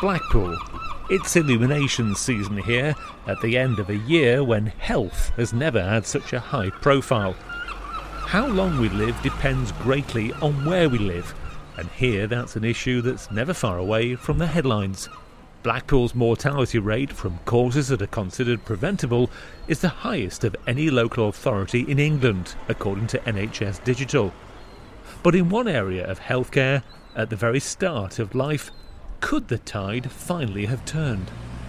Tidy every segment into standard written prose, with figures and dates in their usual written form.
Blackpool. It's illumination season here at the end of a year when health has never had such a high profile. How long we live depends greatly on where we live, and here that's an issue that's never far away from the headlines. Blackpool's mortality rate from causes that are considered preventable is the highest of any local authority in England, according to NHS Digital. But in one area of healthcare, at the very start of life, could the tide finally have turned?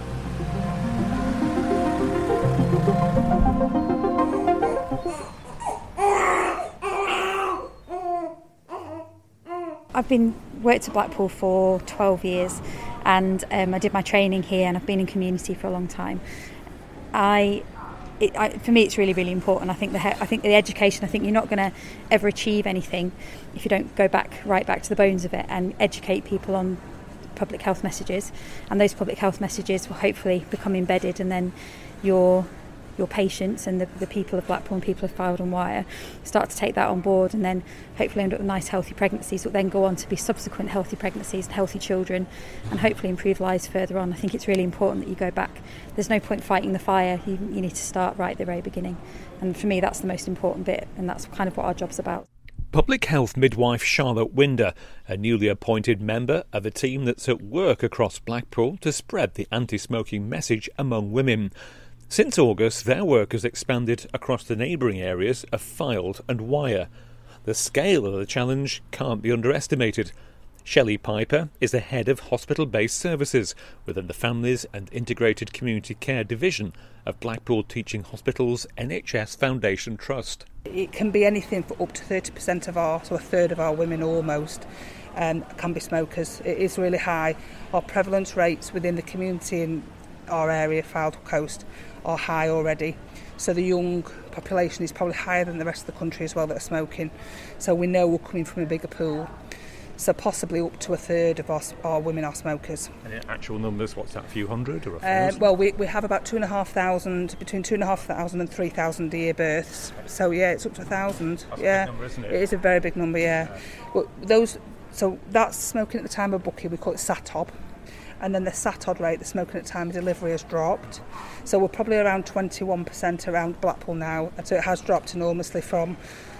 I've worked at Blackpool for 12 years and I did my training here, and I've been in community for a long time. For me, it's really, really important. I think the education. I think you're not going to ever achieve anything if you don't go right back to the bones of it and educate people on public health messages. And those public health messages will hopefully become embedded, and then your patients and the people of Blackpool and people of Fylde and Wyre start to take that on board, and then hopefully end up with nice healthy pregnancies that then go on to be subsequent healthy pregnancies and healthy children, and hopefully improve lives further on. I think it's really important that you go back. There's no point fighting the fire. You need to start right at the very beginning, and for me that's the most important bit, and that's kind of what our job's about. Public health midwife Charlotte Winder, a newly appointed member of a team that's at work across Blackpool to spread the anti-smoking message among women. Since August, their work has expanded across the neighbouring areas of Fylde and Wyre. The scale of the challenge can't be underestimated. Shelley Piper is the head of hospital-based services within the Families and Integrated Community Care Division of Blackpool Teaching Hospitals NHS Foundation Trust. It can be anything for up to 30% of a third of our women almost, can be smokers. It is really high. Our prevalence rates within the community in our area, Fylde Coast, are high already. So the young population is probably higher than the rest of the country as well that are smoking. So we know we're coming from a bigger pool. So possibly up to a third of our women are smokers. And in actual numbers, what's that, a few hundred or a thousand? Well, we have about 2,500, between 2,500 and 3,000 a year births. So yeah, it's up to 1,000. That's yeah, a big number, isn't it? It is a very big number, yeah. Well, so that's smoking at the time of booking. We call it SATOB. And then the SATOD rate, the smoking at time of delivery, has dropped. So we're probably around 21% around Blackpool now. And so it has dropped enormously from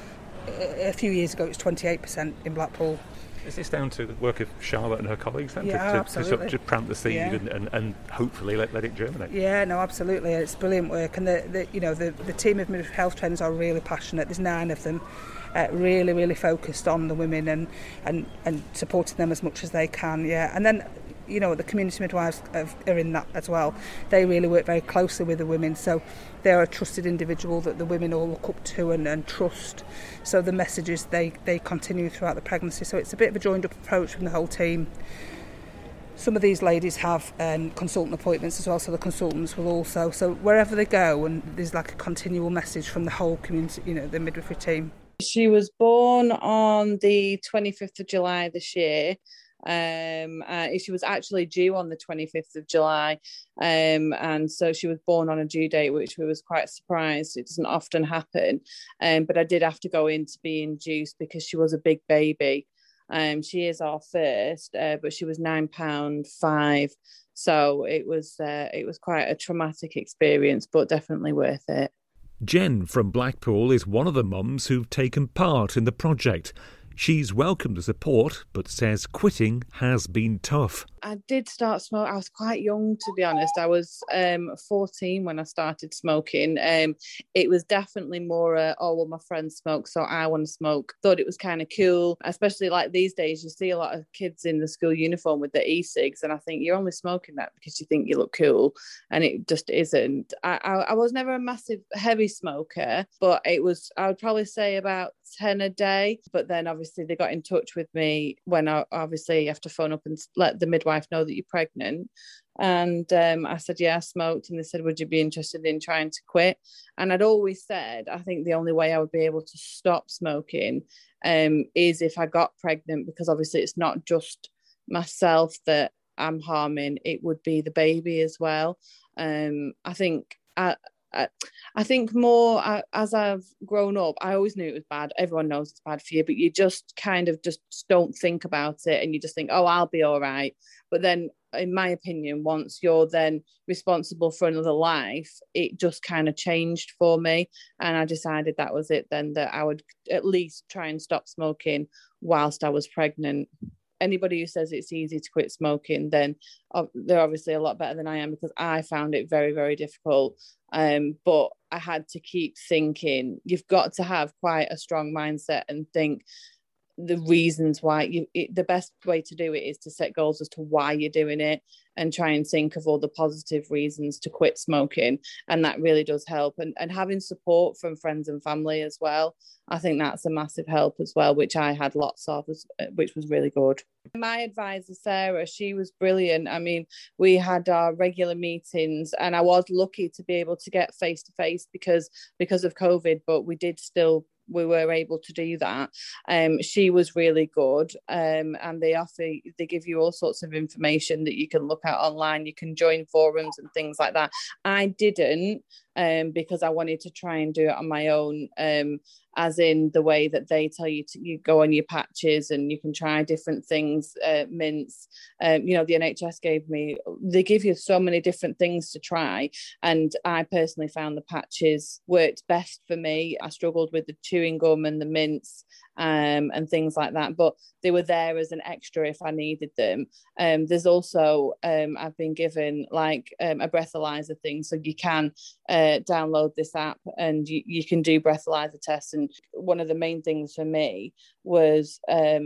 a few years ago. It was 28% in Blackpool. Is this down to the work of Charlotte and her colleagues then? Yeah, absolutely. To plant the seed and hopefully let it germinate? Yeah, no, absolutely. It's brilliant work. And the team of midwifery health trainers are really passionate. There's 9 of them. Really, really focused on the women and supporting them as much as they can, yeah. And then, the community midwives are in that as well. They really work very closely with the women, so they're a trusted individual that the women all look up to and trust. So the messages, they continue throughout the pregnancy. So it's a bit of a joined up approach from the whole team. Some of these ladies have consultant appointments as well, so the consultants will also. So wherever they go, and there's like a continual message from the whole community, the midwifery team. She was born on the 25th of July this year. She was actually due on the 25th of July, and so she was born on a due date, which we was quite surprised. It doesn't often happen, but I did have to go in to be induced because she was a big baby. She is our first, but she was £9.5, so it was quite a traumatic experience, but definitely worth it. Jen from Blackpool is one of the mums who've taken part in the project. She's welcomed the support, but says quitting has been tough. I did start smoking. I was quite young, to be honest. I was 14 when I started smoking. It was definitely more, my friends smoke, so I want to smoke. Thought it was kind of cool, especially like these days. You see a lot of kids in the school uniform with their e-cigs, and I think you're only smoking that because you think you look cool, and it just isn't. I was never a massive heavy smoker, but I would probably say about 10 a day. But then obviously they got in touch with me when you have to phone up and let the midwife know that you're pregnant, and I said I smoked, and they said, would you be interested in trying to quit? And I'd always said I think the only way I would be able to stop smoking is if I got pregnant, because obviously it's not just myself that I'm harming, it would be the baby as well. I think I think more as I've grown up, I always knew it was bad. Everyone knows it's bad for you, but you just kind of just don't think about it, and you just think, oh, I'll be all right. But then, in my opinion, once you're then responsible for another life, it just kind of changed for me. And I decided that was it then, that I would at least try and stop smoking whilst I was pregnant. Anybody who says it's easy to quit smoking, then they're obviously a lot better than I am, because I found it very, very difficult. But I had to keep thinking. You've got to have quite a strong mindset and think the reasons why. The best way to do it is to set goals as to why you're doing it, and try and think of all the positive reasons to quit smoking, and that really does help. And having support from friends and family as well, I think that's a massive help as well, which I had lots of, which was really good. My advisor Sarah, she was brilliant. I mean, we had our regular meetings, and I was lucky to be able to get face to face because of COVID, but we were able to do that. She was really good, and they give you all sorts of information that you can look at online. You can join forums and things like that. I didn't, because I wanted to try and do it on my own, as in the way that they tell you to, you go on your patches and you can try different things, mints. The NHS they give you so many different things to try, and I personally found the patches worked best for me. I struggled with the chewing gum and the mints, and things like that, but they were there as an extra if I needed them. There's also I've been given like a breathalyzer thing, so you can download this app and you can do breathalyzer tests. And one of the main things for me was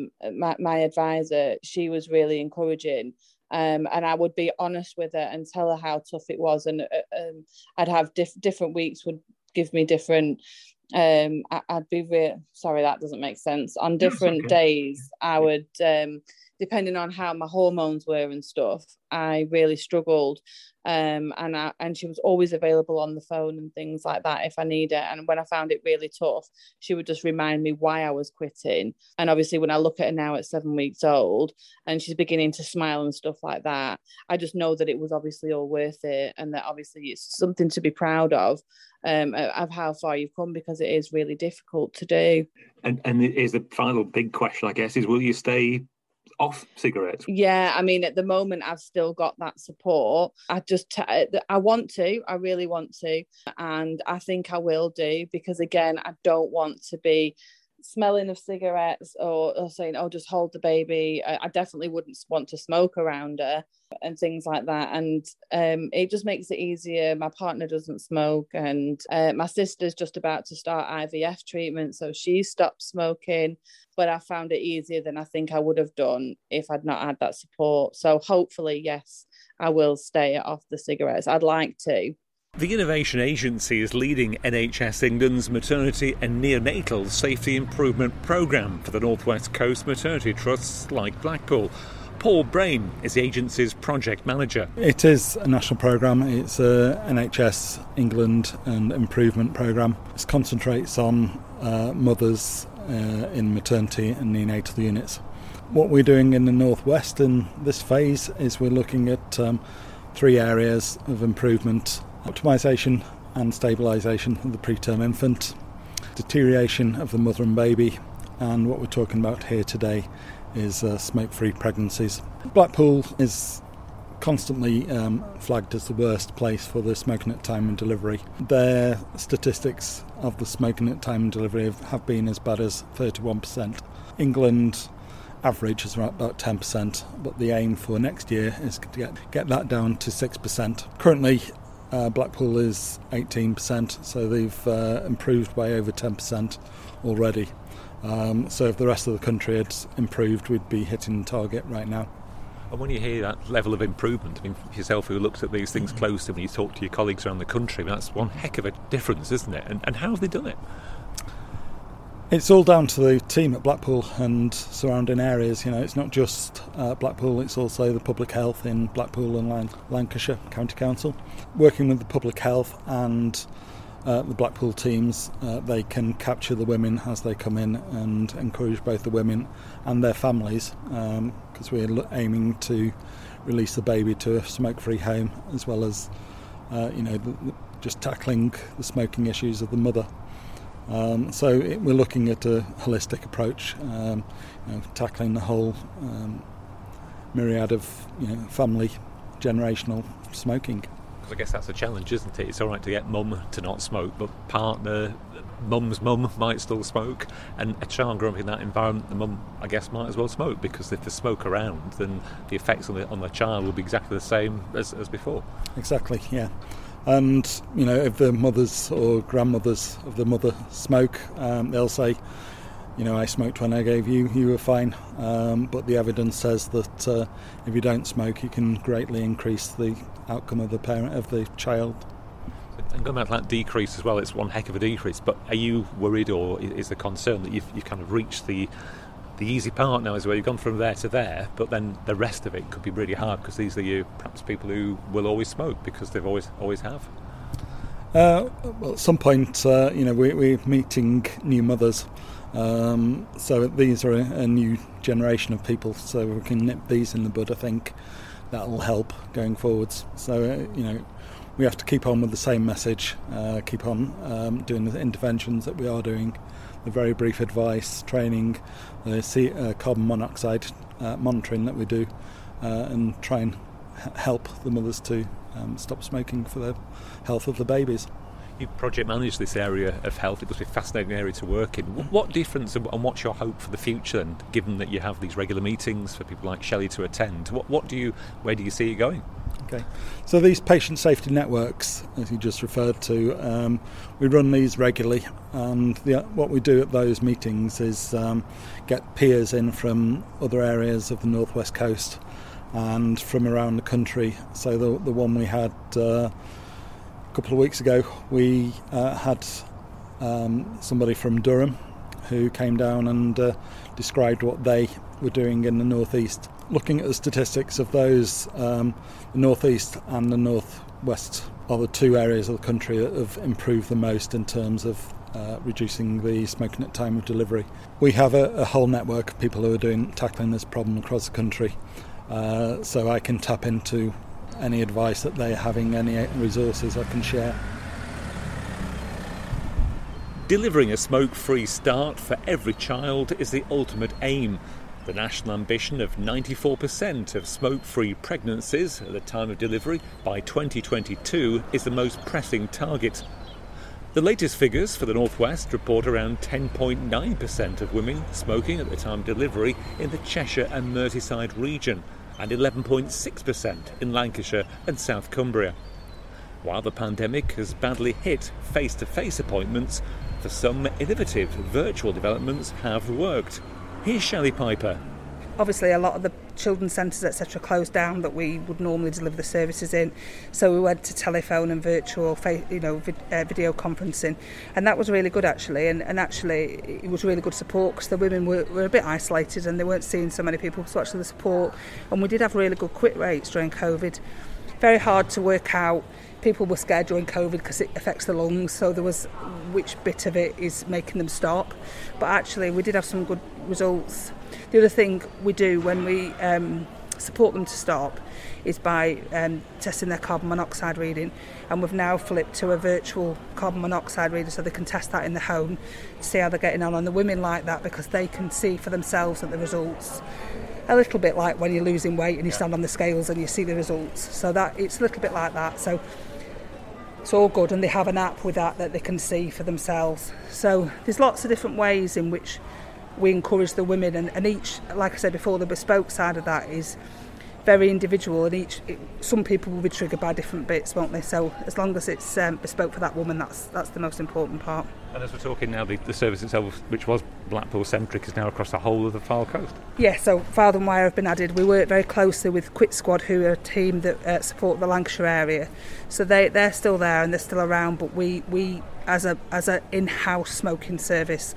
my advisor. She was really encouraging, and I would be honest with her and tell her how tough it was, and I'd have different weeks would give me different. I'd be sorry, that doesn't make sense. On different days, I would, depending on how my hormones were and stuff, I really struggled. And she was always available on the phone and things like that if I need it. And when I found it really tough, she would just remind me why I was quitting. And obviously, when I look at her now at 7 weeks old and she's beginning to smile and stuff like that, I just know that it was obviously all worth it, and that obviously it's something to be proud of how far you've come, because it is really difficult to do. And is the final big question, I guess, is will you stay off cigarettes? Yeah, I mean, at the moment I've still got that support. I really want to, and I think I will do, because again, I don't want to be smelling of cigarettes or saying, oh, just hold the baby. I definitely wouldn't want to smoke around her and things like that. And it just makes it easier. My partner doesn't smoke, and my sister's just about to start IVF treatment, so she stopped smoking. But I found it easier than I think I would have done if I'd not had that support. So hopefully, yes, I will stay off the cigarettes. I'd like to. The Innovation Agency is leading NHS England's maternity and neonatal safety improvement programme for the North West Coast maternity trusts like Blackpool. Paul Brain is the agency's project manager. It is a national programme. It's a NHS England and improvement programme. It concentrates on mothers in maternity and neonatal units. What we're doing in the North West in this phase is we're looking at 3 areas of improvement: optimisation and stabilisation of the preterm infant, deterioration of the mother and baby, and what we're talking about here today is smoke-free pregnancies. Blackpool is constantly flagged as the worst place for the smoking at time and delivery. Their statistics of the smoking at time and delivery have been as bad as 31%. England average is around about 10%, but the aim for next year is to get that down to 6%. Currently, Blackpool is 18%, so they've improved by over 10% already. So if the rest of the country had improved, we'd be hitting the target right now. And when you hear that level of improvement, I mean, for yourself who looks at these things closely, when you talk to your colleagues around the country, that's one heck of a difference, isn't it? And how have they done it? It's all down to the team at Blackpool and surrounding areas. You know, it's not just Blackpool, it's also the public health in Blackpool and Lancashire County Council. Working with the public health and the Blackpool teams, they can capture the women as they come in and encourage both the women and their families, because we're aiming to release the baby to a smoke-free home, as well as just tackling the smoking issues of the mother. We're looking at a holistic approach, tackling the whole myriad of family generational smoking. Because I guess that's a challenge, isn't it? It's all right to get mum to not smoke, but partner, mum's mum might still smoke, and a child growing up in that environment, the mum, I guess, might as well smoke, because if there's smoke around, then the effects on the child will be exactly the same as before. Exactly, yeah. And, if the mothers or grandmothers of the mother smoke, they'll say, I smoked when I gave you were fine. But the evidence says that if you don't smoke, you can greatly increase the outcome of the child. And going back to that decrease as well, it's one heck of a decrease. But are you worried, or is the concern that you've kind of reached the easy part now, is where you've gone from there to there, but then the rest of it could be really hard, because these are perhaps people who will always smoke because they've always have? Well, at some point, we're meeting new mothers. So these are a new generation of people, so we can nip these in the bud. I think that'll help going forwards. So, we have to keep on with the same message, keep on doing the interventions that we are doing, the very brief advice, training, the carbon monoxide monitoring that we do, and try and help the mothers to stop smoking for the health of the babies. You project manage this area of health. It must be a fascinating area to work in. What difference and what's your hope for the future, and given that you have these regular meetings for people like Shelley to attend, where do you see it going? Okay, so these patient safety networks, as you just referred to, we run these regularly, and what we do at those meetings is get peers in from other areas of the Northwest Coast and from around the country. So the one we had a couple of weeks ago, we had somebody from Durham who came down and described what they were doing in the Northeast. Looking at the statistics of those, the Northeast and the Northwest are the two areas of the country that have improved the most in terms of reducing the smoking at time of delivery. We have a whole network of people who are tackling this problem across the country, so I can tap into any advice that they're having, any resources I can share. Delivering a smoke-free start for every child is the ultimate aim. The national ambition of 94% of smoke-free pregnancies at the time of delivery by 2022 is the most pressing target. The latest figures for the Northwest report around 10.9% of women smoking at the time of delivery in the Cheshire and Merseyside region, and 11.6% in Lancashire and South Cumbria. While the pandemic has badly hit face-to-face appointments, for some innovative virtual developments have worked. Here's Shelley Piper. Obviously, a lot of the children's centres, etc., closed down that we would normally deliver the services in. So we went to telephone and virtual, video conferencing, and that was really good actually. And actually, it was really good support, because the women were a bit isolated and they weren't seeing so many people. So actually, the support, and we did have really good quit rates during COVID. Very hard to work out. People were scared during COVID because it affects the lungs, so there was which bit of it is making them stop. But actually, we did have some good results. The other thing we do when we support them to stop is by testing their carbon monoxide reading, and we've now flipped to a virtual carbon monoxide reader so they can test that in the home to see how they're getting on. And the women like that because they can see for themselves that the results, a little bit like when you're losing weight and you stand on the scales and you see the results. So that it's a little bit like that. So it's all good, and they have an app with that they can see for themselves. So there's lots of different ways in which we encourage the women, and each, like I said before, the bespoke side of that is very individual, and some people will be triggered by different bits, won't they? So as long as it's bespoke for that woman, that's the most important part. And as we're talking now, the service itself, which was Blackpool-centric, is now across the whole of the Fylde Coast. Yeah, so Fylde and Wyre have been added. We work very closely with Quit Squad, who are a team that support the Lancashire area. So they're still there and they're still around, but we as a in-house smoking service,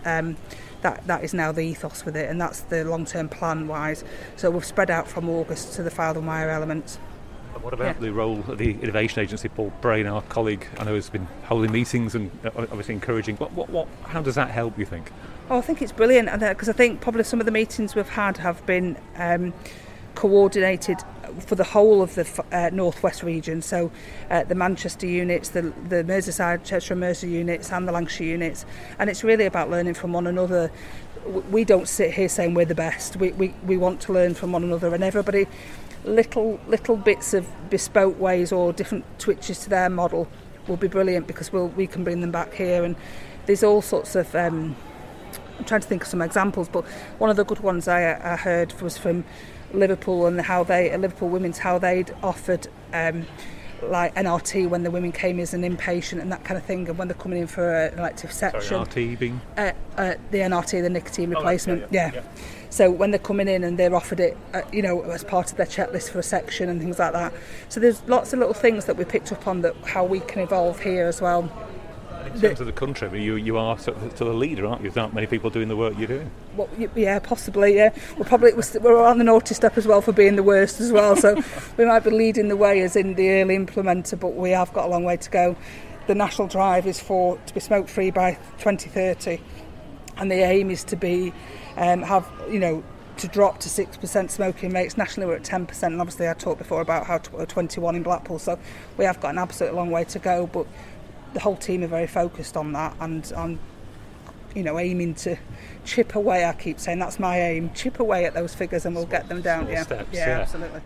that is now the ethos with it, and that's the long-term plan-wise. So we've spread out from August to the Fylde and Wyre elements. And what about the role of the Innovation Agency? Paul Brain, our colleague, I know has been holding meetings and obviously encouraging. How does that help, you think? Oh, I think it's brilliant, because I think probably some of the meetings we've had have been coordinated for the whole of the northwest region, so the Manchester units, the Merseyside, Cheshire and Merseyside units and the Lancashire units, and it's really about learning from one another. We don't sit here saying we're the best. We want to learn from one another, and everybody, little bits of bespoke ways or different twitches to their model will be brilliant, because we can bring them back here. And there's all sorts of I'm trying to think of some examples, but one of the good ones I heard was from Liverpool, and Liverpool Women's, how they'd offered like NRT when the women came as an inpatient and that kind of thing, and when they're coming in for an elective section. Sorry, RT being? The NRT, the nicotine replacement. Yeah. So when they're coming in and they're offered it, as part of their checklist for a section and things like that. So there's lots of little things that we picked up on, that how we can evolve here as well. In terms of the country, you are sort of the leader, aren't you? There aren't many people doing the work you're doing. Well, yeah, possibly, yeah. We're on the naughty step as well for being the worst as well, so we might be leading the way as in the early implementer, but we have got a long way to go. The national drive is to be smoke-free by 2030, and the aim is to be to drop to 6% smoking rates. Nationally we're at 10%, and obviously I talked before about how 21 in Blackpool, so we have got an absolute long way to go, but the whole team are very focused on that, and on aiming to chip away. I keep saying that's my aim, chip away at those figures, and we'll get them down. Small steps, yeah, absolutely.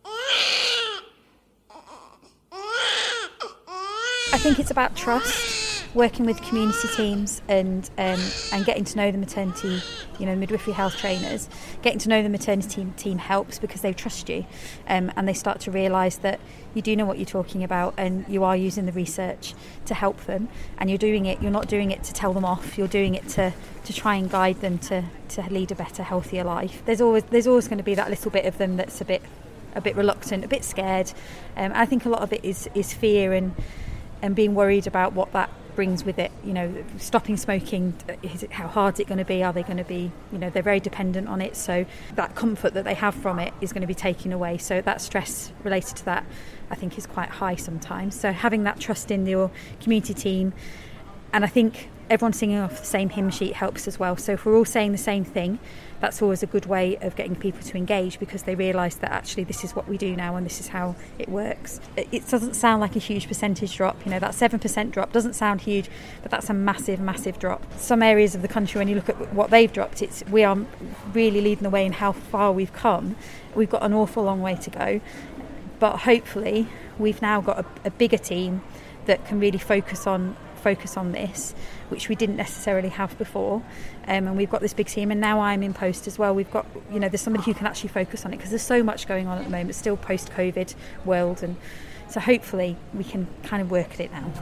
I think it's about trust, working with community teams and getting to know the maternity, midwifery health trainers. Getting to know the maternity team helps, because they trust you, and they start to realise that you do know what you're talking about, and you are using the research to help them, and you're not doing it to tell them off, you're doing it to try and guide them to lead a better, healthier life. There's always going to be that little bit of them that's a bit reluctant, a bit scared. I think a lot of it is fear and being worried about what that brings with it. Stopping smoking, how hard is it going to be? Are they going to be, they're very dependent on it, so that comfort that they have from it is going to be taken away. So that stress related to that, I think, is quite high sometimes. So having that trust in your community team, and I think everyone singing off the same hymn sheet helps as well. So if we're all saying the same thing, that's always a good way of getting people to engage, because they realise that actually this is what we do now and this is how it works. It doesn't sound like a huge percentage drop. That 7% drop doesn't sound huge, but that's a massive, massive drop. Some areas of the country, when you look at what they've dropped, we are really leading the way in how far we've come. We've got an awful long way to go, but hopefully we've now got a bigger team that can really focus on this, which we didn't necessarily have before, and we've got this big team, and now I'm in post as well. We've got, there's somebody who can actually focus on it, because there's so much going on at the moment, still post-COVID world, and so hopefully we can kind of work at it now.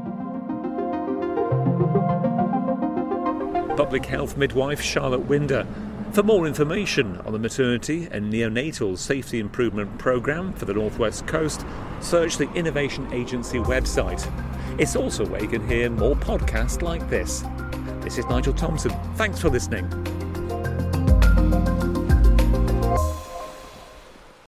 Public health midwife Charlotte Winder. For more information on the maternity and neonatal safety improvement programme for the North West Coast, search the Innovation Agency website. It's also where you can hear more podcasts like this. This is Nigel Thompson. Thanks for listening.